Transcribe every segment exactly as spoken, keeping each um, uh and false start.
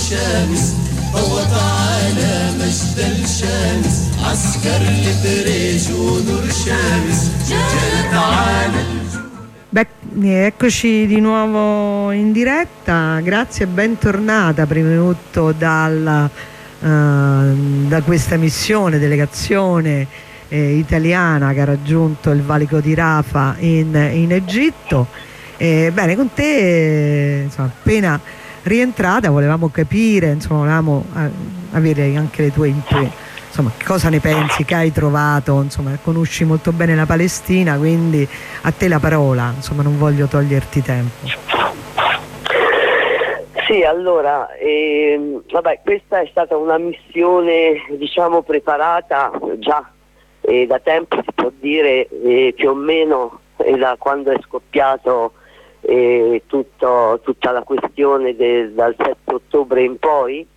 الشمس ضوت على مجد الشمس عسكر البريج ونور شمس جات على. Beh, eccoci di nuovo in diretta, grazie e bentornata prima di tutto dal, uh, da questa missione, delegazione eh, italiana che ha raggiunto il valico di Rafah in, in Egitto. Eh, bene, con te eh, insomma, appena rientrata volevamo capire, insomma, volevamo uh, avere anche le tue imprese. Insomma, cosa ne pensi, che hai trovato, insomma, conosci molto bene la Palestina, quindi a te la parola, insomma, non voglio toglierti tempo. Sì, allora, ehm, vabbè, questa è stata una missione, diciamo, preparata già eh, da tempo, si può dire, eh, più o meno eh, da quando è scoppiato eh, tutto, tutta la questione de, dal sette ottobre in poi.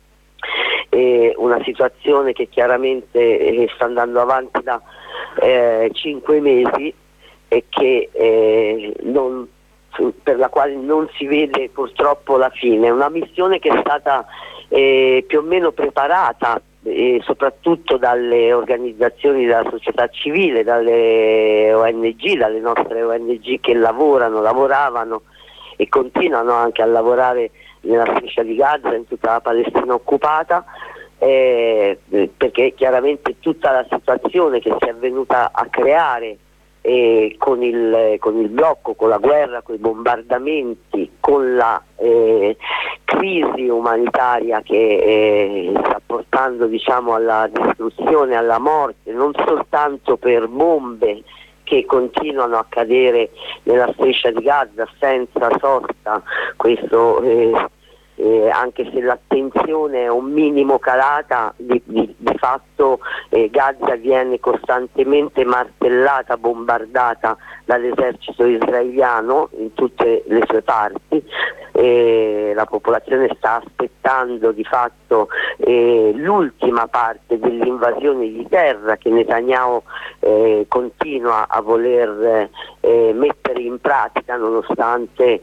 Eh, una situazione che chiaramente eh, sta andando avanti da eh, cinque mesi e che eh, non, per la quale non si vede purtroppo la fine. Una missione che è stata eh, più o meno preparata eh, soprattutto dalle organizzazioni della società civile, dalle O N G, dalle nostre O N G che lavorano, lavoravano e continuano anche a lavorare nella striscia di Gaza, in tutta la Palestina occupata, eh, perché chiaramente tutta la situazione che si è venuta a creare eh, con, il, con il blocco, con la guerra, con i bombardamenti, con la eh, crisi umanitaria che eh, sta portando, diciamo, alla distruzione, alla morte, non soltanto per bombe che continuano a cadere nella striscia di Gaza senza sosta, questo eh, eh, anche se l'attenzione è un minimo calata, di, di, di fatto eh, Gaza viene costantemente martellata, bombardata dall'esercito israeliano in tutte le sue parti. Eh, la popolazione sta aspettando di fatto eh, l'ultima parte dell'invasione di terra che Netanyahu eh, continua a voler eh, mettere in pratica, nonostante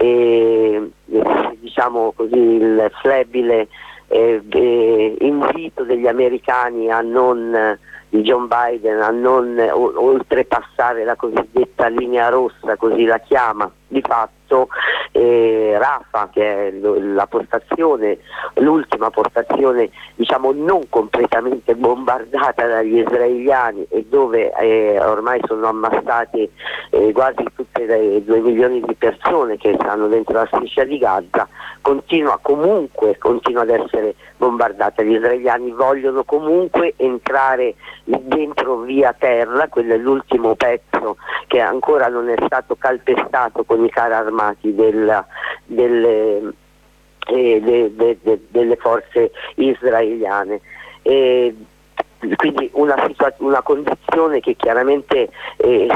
eh, diciamo così il flebile eh, eh, invito degli americani a non di John Biden a non o, oltrepassare la cosiddetta linea rossa, così la chiama. Di fatto eh, Rafah, che è la postazione, l'ultima postazione, diciamo, non completamente bombardata dagli israeliani e dove eh, ormai sono ammassati eh, quasi tutte le due milioni di persone che stanno dentro la striscia di Gaza, continua comunque continua ad essere bombardata. Gli israeliani vogliono comunque entrare dentro via terra, quello è l'ultimo pezzo che ancora non è stato calpestato con i carri armati della, delle, eh, de, de, de, delle forze israeliane. E quindi una, situa- una condizione che chiaramente eh,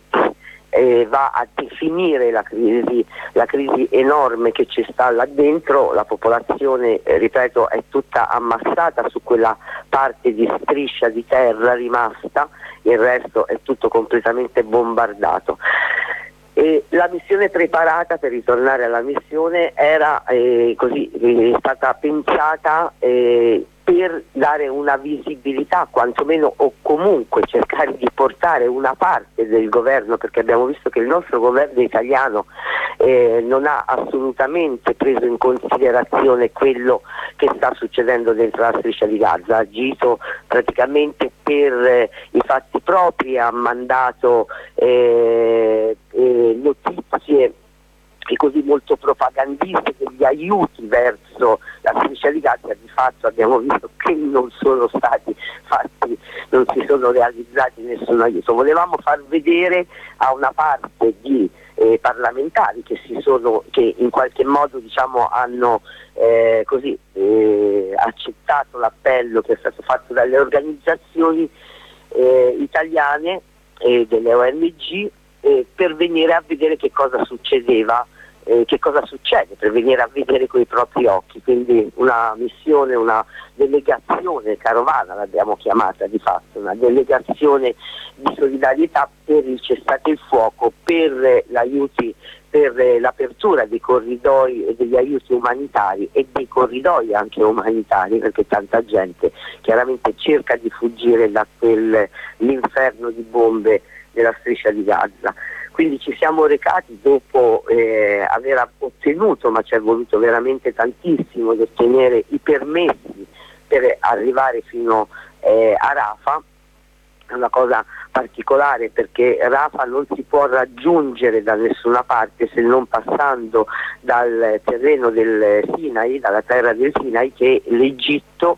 eh, va a definire la crisi, la crisi enorme che ci sta là dentro. La popolazione, eh, ripeto, è tutta ammassata su quella parte di striscia di terra rimasta, il resto è tutto completamente bombardato. E la missione preparata, per ritornare alla missione, era eh, così, è stata pensata eh, per dare una visibilità, quantomeno, o comunque cercare di portare una parte del governo, perché abbiamo visto che il nostro governo italiano eh, non ha assolutamente preso in considerazione quello che sta succedendo dentro la striscia di Gaza, ha agito praticamente per eh, i fatti propri, ha mandato eh, eh, notizie e così molto propagandiste degli aiuti verso la striscia di Gaza. Di fatto abbiamo visto che non sono stati fatti, non si sono realizzati nessun aiuto. Volevamo far vedere a una parte di eh, parlamentari che si sono, che in qualche modo, diciamo, hanno eh, così eh, accettato l'appello che è stato fatto dalle organizzazioni eh, italiane e delle O N G, eh, per venire a vedere che cosa succedeva eh, che cosa succede, per venire a vedere coi propri occhi. Quindi una missione, una delegazione carovana l'abbiamo chiamata di fatto, una delegazione di solidarietà per il cessate il fuoco, per l'aiuti, per l'apertura dei corridoi e degli aiuti umanitari e dei corridoi anche umanitari, perché tanta gente chiaramente cerca di fuggire da quell'inferno di bombe della striscia di Gaza. Quindi ci siamo recati dopo eh, aver ottenuto, ma ci è voluto veramente tantissimo, di ottenere i permessi per arrivare fino eh, a Rafah. È una cosa particolare perché Rafah non si può raggiungere da nessuna parte se non passando dal terreno del Sinai, dalla terra del Sinai, che l'Egitto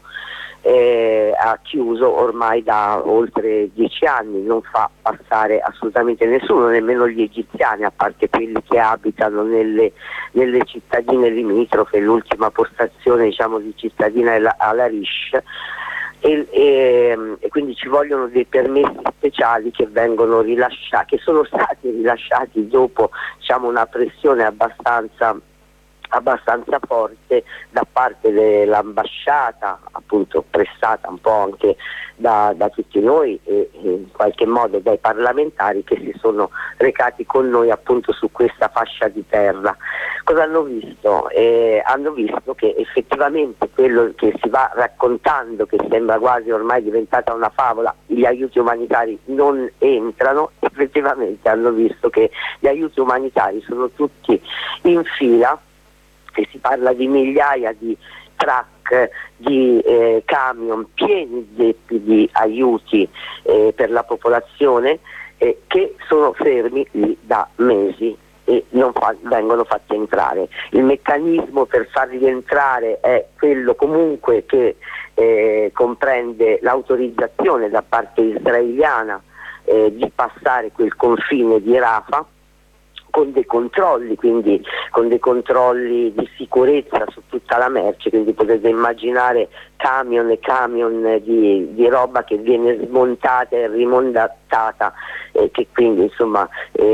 eh, ha chiuso ormai da oltre dieci anni, non fa passare assolutamente nessuno, nemmeno gli egiziani, a parte quelli che abitano nelle, nelle cittadine limitrofe. L'ultima postazione, diciamo, di cittadina è la, Al-Arish. E, e, e quindi ci vogliono dei permessi speciali che vengono rilasciati, che sono stati rilasciati dopo, diciamo, una pressione abbastanza abbastanza forte da parte dell'ambasciata, appunto pressata un po' anche da, da tutti noi e in qualche modo dai parlamentari che si sono recati con noi appunto su questa fascia di terra. Cosa hanno visto? Eh, hanno visto che effettivamente quello che si va raccontando, che sembra quasi ormai diventata una favola, gli aiuti umanitari non entrano. Effettivamente hanno visto che gli aiuti umanitari sono tutti in fila, e si parla di migliaia di truck, di eh, camion pieni zeppi di aiuti eh, per la popolazione eh, che sono fermi lì da mesi e non fa, vengono fatti entrare. Il meccanismo per farli entrare è quello comunque che eh, comprende l'autorizzazione da parte israeliana eh, di passare quel confine di Rafah, con dei controlli, quindi con dei controlli di sicurezza su tutta la merce, quindi potete immaginare camion e camion di, di roba che viene smontata e rimontata, eh, che quindi insomma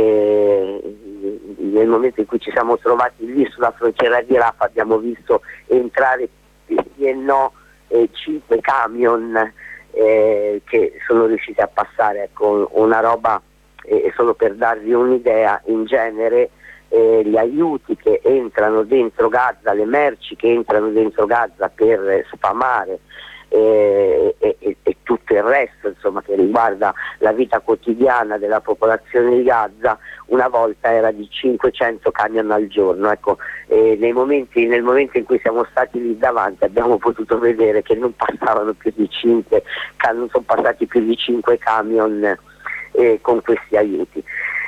eh, nel momento in cui ci siamo trovati lì sulla frontiera di Rafah abbiamo visto entrare sì e no eh, cinque camion eh, che sono riusciti a passare, ecco, una roba. E solo per darvi un'idea, in genere eh, gli aiuti che entrano dentro Gaza, le merci che entrano dentro Gaza per sfamare eh, e, e, e tutto il resto, insomma, che riguarda la vita quotidiana della popolazione di Gaza, una volta era di cinquecento camion al giorno. Ecco, eh, nei momenti, nel momento in cui siamo stati lì davanti abbiamo potuto vedere che non passavano più di cinque, non sono passati più di cinque camion Eh, con questi aiuti.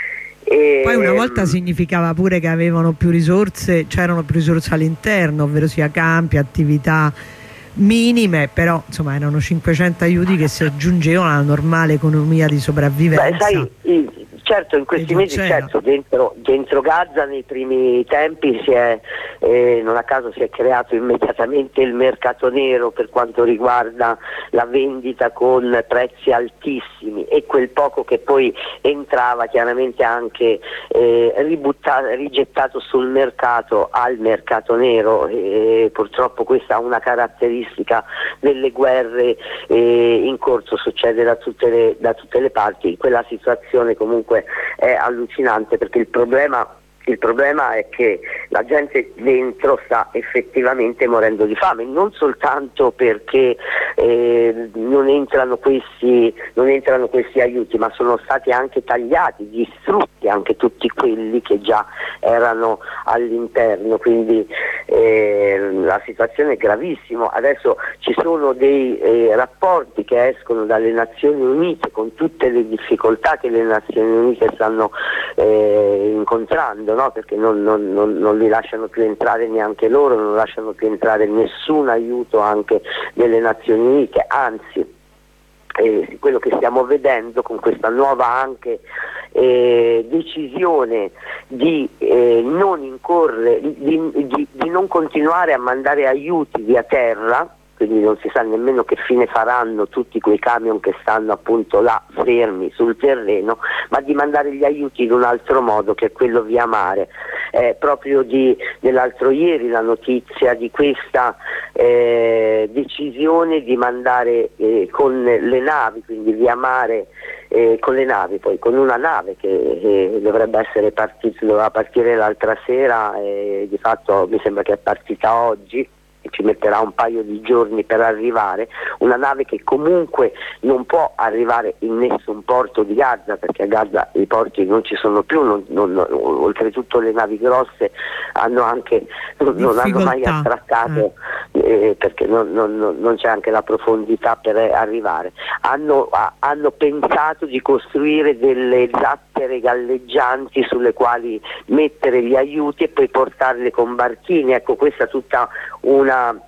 E, poi una volta significava pure che avevano più risorse, c'erano più risorse all'interno, ovvero sia campi, attività minime, però insomma erano cinquecento aiuti che si aggiungevano alla normale economia di sopravvivenza. Beh, sai, i, certo in questi mesi certo, dentro, dentro Gaza nei primi tempi si è, eh, non a caso si è creato immediatamente il mercato nero per quanto riguarda la vendita con prezzi altissimi, e quel poco che poi entrava chiaramente anche eh, ributtato, rigettato sul mercato al mercato nero. E purtroppo questa è una caratteristica delle guerre eh, in corso, succede da tutte le, da tutte le parti. Quella situazione comunque è allucinante, perché il problema Il problema è che la gente dentro sta effettivamente morendo di fame, non soltanto perché eh, non entrano questi, non entrano questi aiuti, ma sono stati anche tagliati, distrutti anche tutti quelli che già erano all'interno, quindi eh, la situazione è gravissima. Adesso ci sono dei eh, rapporti che escono dalle Nazioni Unite con tutte le difficoltà che le Nazioni Unite stanno eh, incontrando, no? Perché non, non, non, non li lasciano più entrare neanche loro, non lasciano più entrare nessun aiuto anche delle Nazioni Unite, anzi eh, quello che stiamo vedendo con questa nuova anche eh, decisione di eh, non incorrere, di, di, di non continuare a mandare aiuti via terra, quindi non si sa nemmeno che fine faranno tutti quei camion che stanno appunto là fermi sul terreno, ma di mandare gli aiuti in un altro modo, che è quello via mare. Eh, proprio di, dell'altro ieri la notizia di questa eh, decisione di mandare eh, con le navi, quindi via mare, eh, con le navi, poi con una nave che eh, dovrebbe essere partita, doveva partire l'altra sera e di fatto mi sembra che è partita oggi, ci metterà un paio di giorni per arrivare, una nave che comunque non può arrivare in nessun porto di Gaza, perché a Gaza i porti non ci sono più, non, non, non, oltretutto le navi grosse hanno anche, non, non hanno mai attraccato eh. Eh, perché non, non, non c'è anche la profondità per arrivare. Hanno, ha, hanno pensato di costruire delle zattere galleggianti sulle quali mettere gli aiuti e poi portarle con barchini. Ecco, questa è tutta una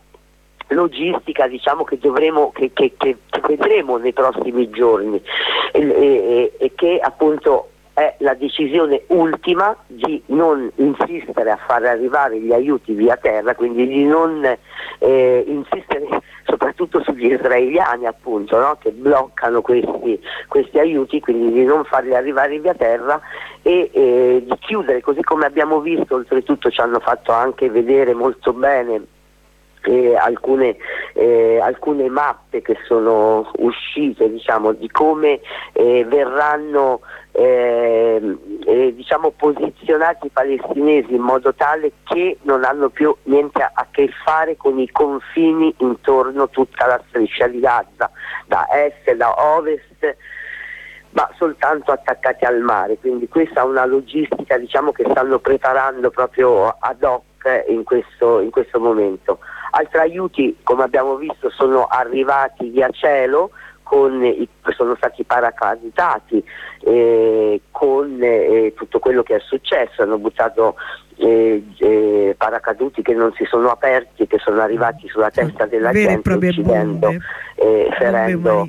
logistica, diciamo, che dovremo che, che, che vedremo nei prossimi giorni e, e, e che appunto è la decisione ultima di non insistere a far arrivare gli aiuti via terra, quindi di non eh, insistere soprattutto sugli israeliani, appunto, no? Che bloccano questi, questi aiuti, quindi di non farli arrivare via terra e eh, di chiudere, così come abbiamo visto, oltretutto ci hanno fatto anche vedere molto bene Eh, alcune, eh, alcune mappe che sono uscite, diciamo, di come eh, verranno eh, eh, diciamo posizionati i palestinesi in modo tale che non hanno più niente a, a che fare con i confini intorno tutta la striscia di Gaza, da est, da ovest, ma soltanto attaccati al mare. Quindi questa è una logistica, diciamo, che stanno preparando proprio ad hoc in questo, in questo momento. Altri aiuti, come abbiamo visto, sono arrivati via cielo, con i, sono stati paracadutati eh, con eh, tutto quello che è successo. Hanno buttato eh, eh, paracaduti che non si sono aperti, che sono arrivati sulla testa della gente, uccidendo, eh, ferendo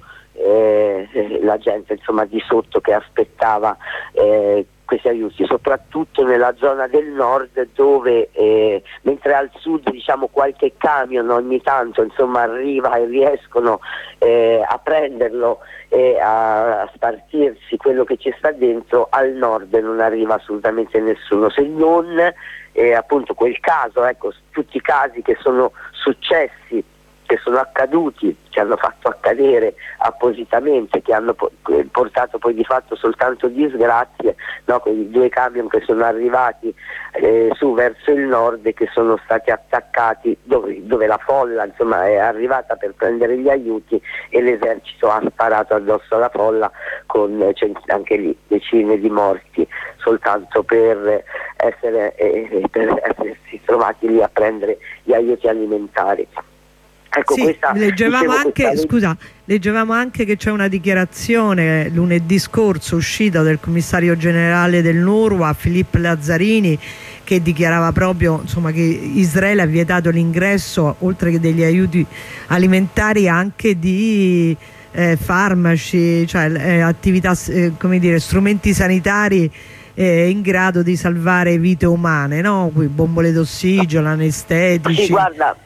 eh, la gente, insomma, di sotto che aspettava eh, questi aiuti, soprattutto nella zona del nord, dove eh, mentre al sud, diciamo, qualche camion ogni tanto, insomma, arriva e riescono eh, a prenderlo e a, a spartirsi quello che ci sta dentro, al nord non arriva assolutamente nessuno, se non eh, appunto quel caso, ecco, tutti i casi che sono successi, che sono accaduti, che hanno fatto accadere appositamente, che hanno po- portato poi di fatto soltanto disgrazie, no? Quei due camion che sono arrivati eh, su verso il nord e che sono stati attaccati dove, dove la folla, insomma, è arrivata per prendere gli aiuti e l'esercito ha sparato addosso alla folla, con eh, anche lì decine di morti soltanto per essere eh, per essersi trovati lì a prendere gli aiuti alimentari. Ecco, sì, questa, leggevamo, dicevo, anche, questa... scusa, leggevamo anche che c'è una dichiarazione lunedì scorso uscita del commissario generale dell'UNRWA, Filippo Lazzarini, che dichiarava proprio, insomma, che Israele ha vietato l'ingresso, oltre che degli aiuti alimentari, anche di eh, farmaci, cioè eh, attività, eh, come dire, strumenti sanitari eh, in grado di salvare vite umane, no? Bombole d'ossigeno, anestetici. Sì, guarda,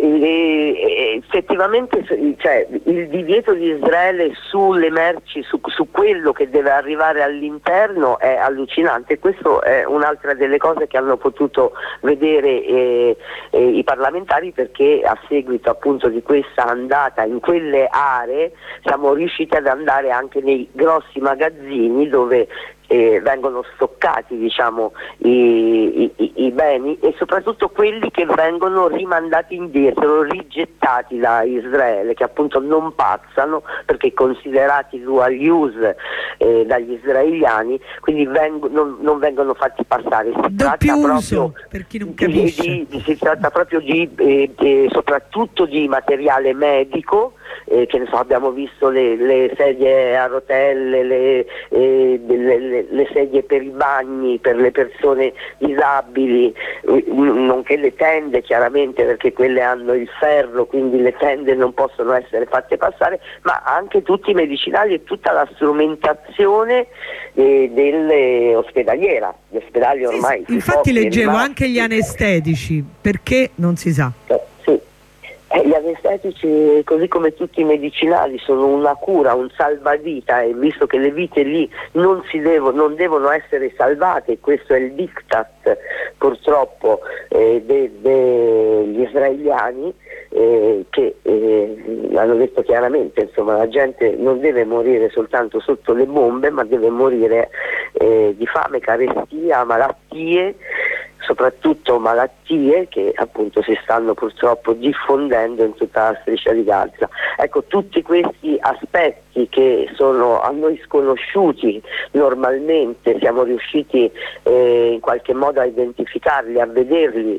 E, effettivamente, cioè, il divieto di Israele sulle merci, su, su quello che deve arrivare all'interno è allucinante. Questo è un'altra delle cose che hanno potuto vedere eh, eh, i parlamentari, perché a seguito appunto di questa andata in quelle aree siamo riusciti ad andare anche nei grossi magazzini dove Eh, vengono stoccati, diciamo, i, i, i beni, e soprattutto quelli che vengono rimandati indietro, rigettati da Israele, che appunto non passano perché considerati dual use eh, dagli israeliani, quindi vengo, non, non vengono fatti passare. Si tratta uso, proprio per chi non di, capisce. di, di, si tratta proprio di eh, eh, soprattutto di materiale medico. Eh, che ne so, abbiamo visto le, le sedie a rotelle, le, eh, le, le, le sedie per i bagni per le persone disabili, eh, nonché le tende, chiaramente, perché quelle hanno il ferro, quindi le tende non possono essere fatte passare, ma anche tutti i medicinali e tutta la strumentazione eh, dell'ospedaliera. Gli ospedali ormai, sì, infatti leggevo rimasti, anche gli anestetici, perché non si sa. Eh, sì. Eh, gli anestetici antipiretici, così come tutti i medicinali, sono una cura, un salvavita, e visto che le vite lì non, si devo, non devono essere salvate, questo è il diktat purtroppo eh, de, degli israeliani, eh, che eh, hanno detto chiaramente, insomma, la gente non deve morire soltanto sotto le bombe, ma deve morire eh, di fame, carestia, malattie, soprattutto malattie che appunto si stanno purtroppo diffondendo in tutta la striscia di Gaza. Ecco, tutti questi aspetti che sono a noi sconosciuti normalmente, siamo riusciti eh, in qualche modo a identificarli, a vederli,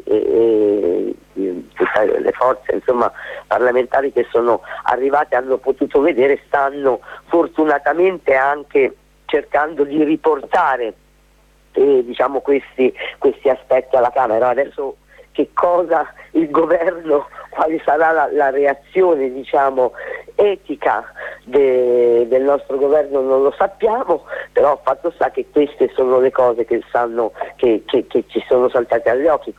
e, e tutte le forze, insomma, parlamentari che sono arrivate hanno potuto vedere, stanno fortunatamente anche cercando di riportare Eh, diciamo questi, questi aspetti alla Camera. Adesso che cosa il governo, quale sarà la, la reazione, diciamo, etica de, del nostro governo non lo sappiamo, però fatto sta che queste sono le cose che, sanno, che, che, che ci sono saltate agli occhi,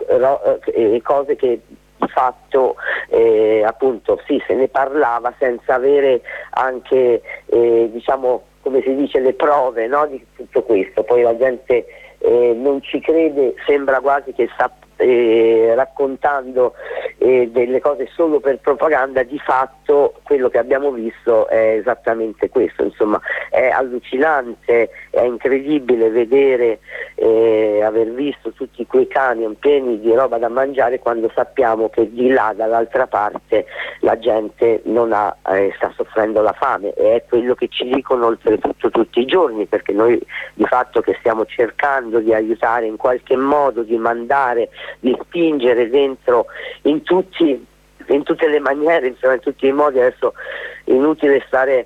eh, cose che di fatto eh, appunto sì, se ne parlava senza avere anche eh, diciamo, come si dice, le prove, no, di tutto questo. Poi la gente eh, non ci crede, sembra quasi che sta eh, raccontando eh, delle cose solo per propaganda. Di fatto quello che abbiamo visto è esattamente questo, insomma è allucinante, è incredibile vedere, eh, aver visto tutti quei camion pieni di roba da mangiare quando sappiamo che di là dall'altra parte la gente non ha, eh, sta soffrendo la fame, e è quello che ci dicono oltretutto tutti i giorni, perché noi di fatto che stiamo cercando di aiutare in qualche modo, di mandare, di spingere dentro in tutti, in tutte le maniere, insomma in tutti i modi. Adesso è inutile stare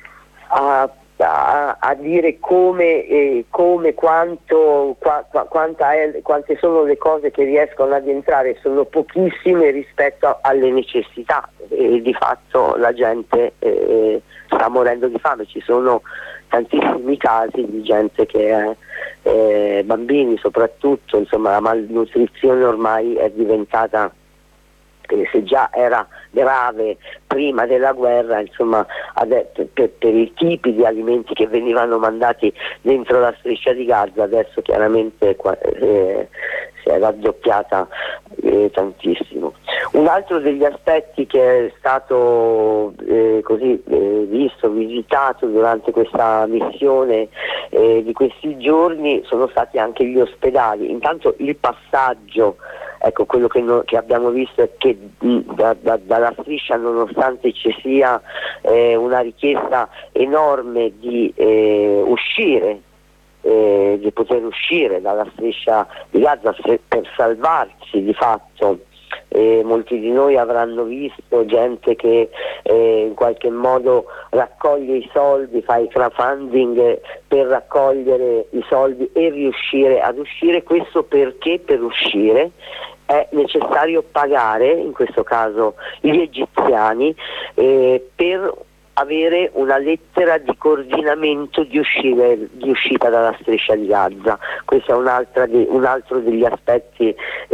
a A, a dire come, eh, come quanto, qua, qua, quanta è, quante sono le cose che riescono ad entrare, sono pochissime rispetto a, alle necessità, e di fatto la gente eh, sta morendo di fame. Ci sono tantissimi casi di gente che è, eh, bambini soprattutto, insomma la malnutrizione ormai è diventata, se già era grave prima della guerra, insomma per, per, per i tipi di alimenti che venivano mandati dentro la striscia di Gaza, adesso chiaramente eh, si è raddoppiata eh, tantissimo. Un altro degli aspetti che è stato eh, così eh, visto, visitato durante questa missione eh, di questi giorni sono stati anche gli ospedali. Intanto il passaggio, ecco, quello che, no, che abbiamo visto è che mh, da, da, dalla striscia, nonostante ci sia eh, una richiesta enorme di eh, uscire, eh, di poter uscire dalla striscia di Gaza per salvarsi di fatto, eh, molti di noi avranno visto gente che eh, in qualche modo raccoglie i soldi, fa il crowdfunding per raccogliere i soldi e riuscire ad uscire. Questo perché per uscire è necessario pagare, in questo caso gli egiziani, eh, per avere una lettera di coordinamento di, uscire, di uscita dalla striscia di Gaza. Questo è un'altra di, un altro degli aspetti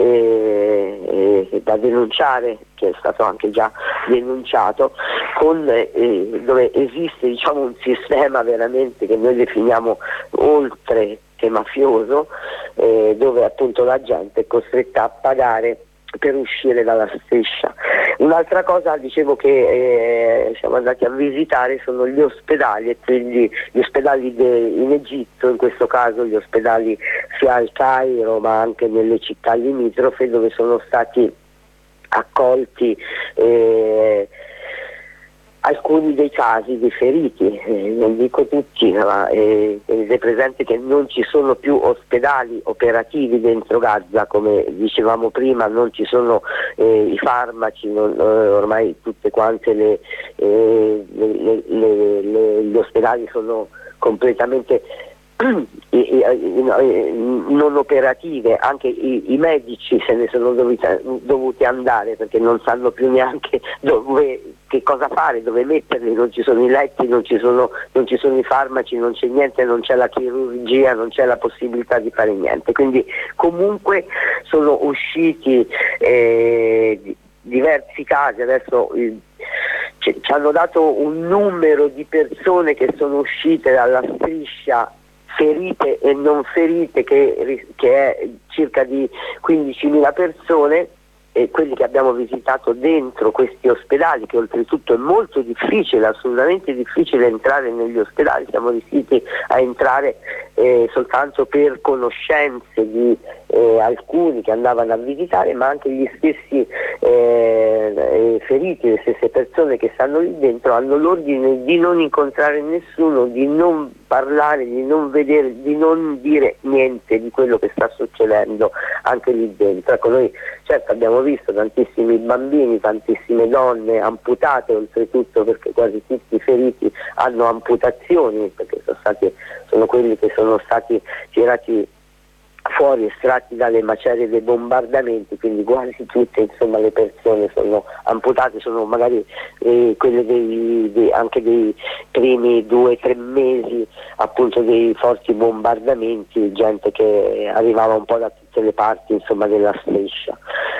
eh, eh, da denunciare, che è stato anche già denunciato, con, eh, dove esiste, diciamo, un sistema veramente che noi definiamo oltre che mafioso, eh, dove appunto la gente è costretta a pagare per uscire dalla striscia. Un'altra cosa, dicevo, che eh, siamo andati a visitare sono gli ospedali, e quindi gli ospedali de, in Egitto, in questo caso gli ospedali sia al Cairo ma anche nelle città limitrofe, dove sono stati accolti eh, alcuni dei casi di feriti, eh, non dico tutti, ma eh, tenete presente che non ci sono più ospedali operativi dentro Gaza, come dicevamo prima, non ci sono eh, i farmaci, non, eh, ormai tutte quante le, eh, le, le, le, gli ospedali sono completamente non operative, anche i, i medici se ne sono dovuti, dovuti andare perché non sanno più neanche dove, che cosa fare, dove metterli, non ci sono i letti, non ci sono, non ci sono i farmaci, non c'è niente, non c'è la chirurgia, non c'è la possibilità di fare niente. Quindi comunque sono usciti eh, diversi diversi casi, adesso eh, ci, ci hanno dato un numero di persone che sono uscite dalla striscia ferite e non ferite che, che è circa di quindicimila persone, e quelli che abbiamo visitato dentro questi ospedali, che oltretutto è molto difficile, assolutamente difficile entrare negli ospedali, siamo riusciti a entrare eh, soltanto per conoscenze di eh, alcuni che andavano a visitare, ma anche gli stessi eh, feriti, le stesse persone che stanno lì dentro hanno l'ordine di non incontrare nessuno, di non parlare, di non vedere, di non dire niente di quello che sta succedendo anche lì dentro. Ecco, noi certo abbiamo visto tantissimi bambini, tantissime donne amputate, oltretutto, perché quasi tutti i feriti hanno amputazioni, perché sono stati, sono quelli che sono stati tirati fuori, estratti dalle macerie dei bombardamenti, quindi quasi tutte, insomma, le persone sono amputate, sono magari eh, quelle dei, dei, anche dei primi due o tre mesi appunto dei forti bombardamenti, gente che arrivava un po' da tutte le parti, insomma, della striscia.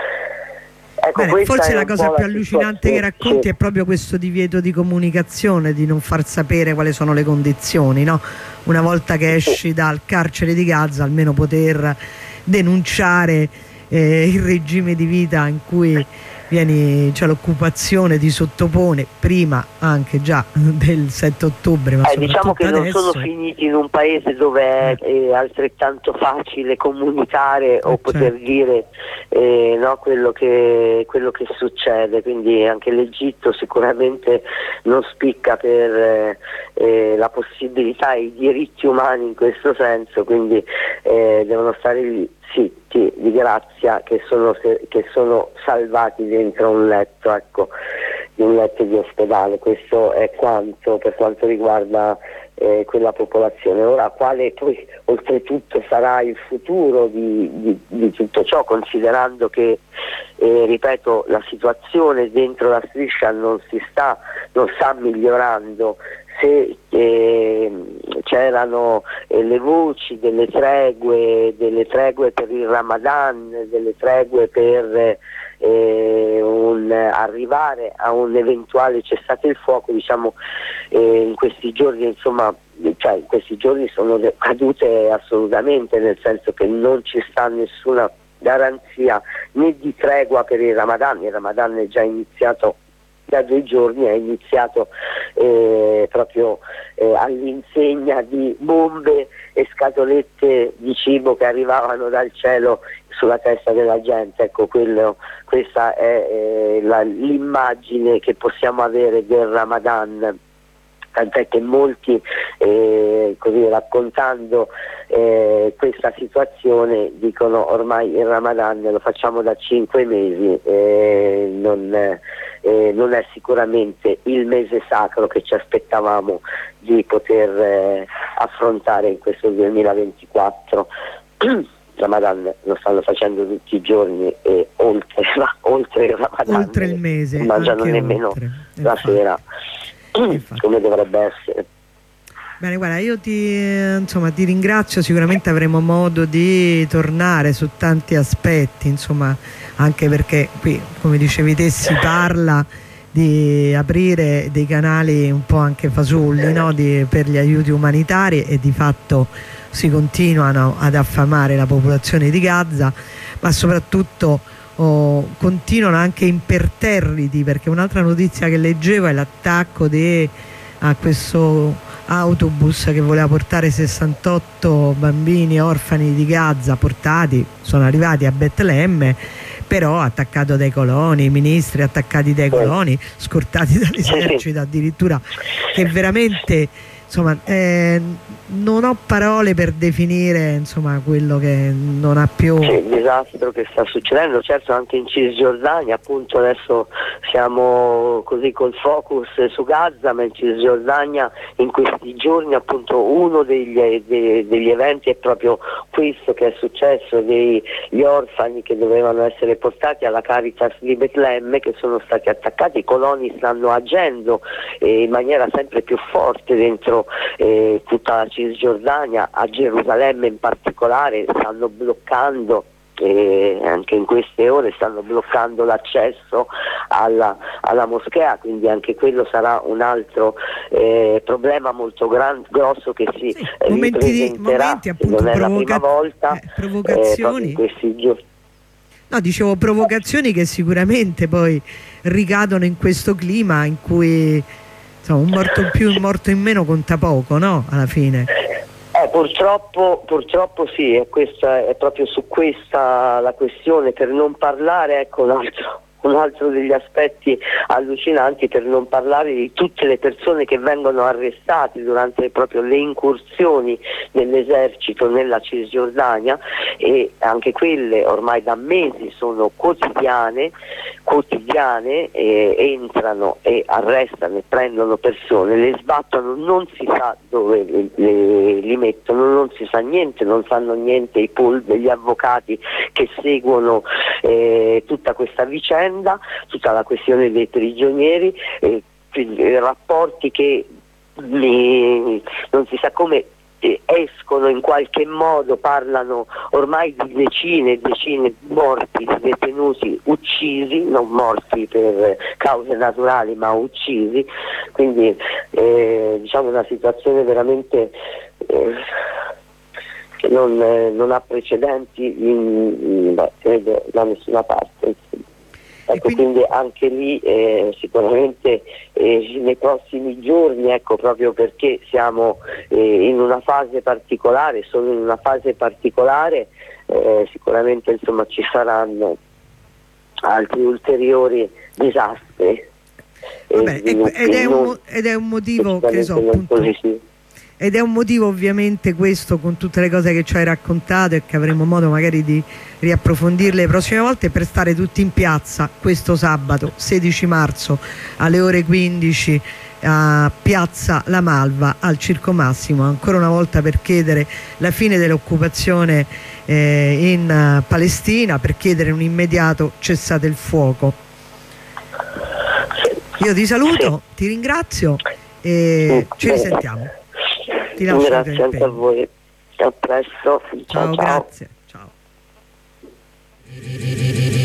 Ecco, Bene, forse la cosa più la allucinante che racconti sì. è proprio questo divieto di comunicazione, di non far sapere quali sono le condizioni, no? Una volta che esci sì. dal carcere di Gaza, almeno poter denunciare eh, il regime di vita in cui vieni, cioè l'occupazione ti sottopone, prima anche già del sette ottobre, ma eh, diciamo che adesso. non sono finiti in un paese dove è, è altrettanto facile comunicare o eh, poter certo. dire eh, no, quello, che, quello che succede, quindi anche l'Egitto sicuramente non spicca per eh, la possibilità e i diritti umani in questo senso, quindi eh, devono stare lì zitti di grazia che sono, che sono salvati dentro un letto, ecco, di un letto di ospedale. Questo è quanto per quanto riguarda eh, quella popolazione. Ora, quale poi oltretutto sarà il futuro di, di, di tutto ciò, considerando che eh, ripeto, la situazione dentro la striscia non si sta non sta migliorando. Se eh, c'erano eh, le voci delle tregue, delle tregue per il Ramadan, delle tregue per eh, un, arrivare a un eventuale cessate il fuoco, diciamo eh, in questi giorni, insomma, cioè in questi giorni sono cadute assolutamente, nel senso che non ci sta nessuna garanzia né di tregua per il Ramadan. Il Ramadan è già iniziato da due giorni, è iniziato eh, proprio eh, all'insegna di bombe e scatolette di cibo che arrivavano dal cielo sulla testa della gente. Ecco, quello, questa è eh, la, l'immagine che possiamo avere del Ramadan. Tant'è che molti, eh, così raccontando eh, questa situazione, dicono ormai il Ramadan lo facciamo da cinque mesi, eh, non, eh, non è sicuramente il mese sacro che ci aspettavamo di poter eh, affrontare in questo duemilaventiquattro. Ramadan lo stanno facendo tutti i giorni e oltre, oltre il Ramadan, oltre il mese, non mangiano nemmeno oltre, la infatti. sera. Infatti. Come dovrebbe essere. Bene, guarda, io ti, insomma, ti ringrazio, sicuramente avremo modo di tornare su tanti aspetti, insomma, anche perché qui, come dicevi te, si parla di aprire dei canali un po' anche fasulli, no? di, per gli aiuti umanitari, e di fatto si continuano ad affamare la popolazione di Gaza, ma soprattutto oh, continuano anche imperterriti, perché un'altra notizia che leggevo è l'attacco a questo autobus che voleva portare sessantotto bambini orfani di Gaza, portati, sono arrivati a Betlemme, però attaccato dai coloni, ministri attaccati dai coloni, scortati dall'esercito addirittura, che veramente, insomma, eh, non ho parole per definire, insomma, quello che non ha più... Sì, il disastro che sta succedendo, certo anche in Cisgiordania, appunto adesso siamo così col focus su Gaza, ma in Cisgiordania in questi giorni appunto uno degli, de, degli eventi è proprio questo che è successo, degli orfani che dovevano essere portati alla Caritas di Betlemme, che sono stati attaccati. I coloni stanno agendo eh, in maniera sempre più forte dentro eh, tutta la Cisgiordania, a Gerusalemme in particolare, stanno bloccando e anche in queste ore stanno bloccando l'accesso alla, alla moschea, quindi anche quello sarà un altro eh, problema molto gran, grosso che si sì, momenti, di, momenti appunto non è provoca- la prima volta, eh, provocazioni eh, in questi giorni. No, dicevo provocazioni che sicuramente poi ricadono in questo clima in cui insomma, un morto in più, un morto in meno conta poco, no? Alla fine. Eh, purtroppo, purtroppo sì, è, questa, è proprio su questa la questione, per non parlare, ecco un altro, un altro degli aspetti allucinanti, per non parlare di tutte le persone che vengono arrestate durante proprio le incursioni dell'esercito nella Cisgiordania, e anche quelle ormai da mesi sono quotidiane, quotidiane eh, entrano e arrestano e prendono persone, le sbattono, non si sa dove le, le, li mettono, non si sa niente, non sanno niente i pool degli avvocati che seguono eh, tutta questa vicenda, tutta la questione dei prigionieri, eh, rapporti che li, non si sa come escono in qualche modo, parlano ormai di decine e decine di morti, di detenuti uccisi, non morti per cause naturali ma uccisi, quindi eh, diciamo una situazione veramente eh, che non, eh, non ha precedenti in, in, beh, credo da nessuna parte. Ecco, quindi, quindi anche lì eh, sicuramente eh, nei prossimi giorni, ecco, proprio perché siamo eh, in una fase particolare, solo in una fase particolare, eh, sicuramente insomma ci saranno altri ulteriori disastri. Vabbè, eh, ed, è un, ed è un motivo che so, appunto, ed è un motivo ovviamente questo, con tutte le cose che ci hai raccontato e che avremo modo magari di riapprofondirle le prossime volte, per stare tutti in piazza questo sabato sedici marzo alle ore quindici a Piazza La Malva al Circo Massimo, ancora una volta per chiedere la fine dell'occupazione eh, in uh, Palestina, per chiedere un immediato cessate il fuoco. Io ti saluto, ti ringrazio e ci risentiamo. Ti lascio. Grazie anche a voi, a presto. Ciao, ciao. Grazie. Ciao.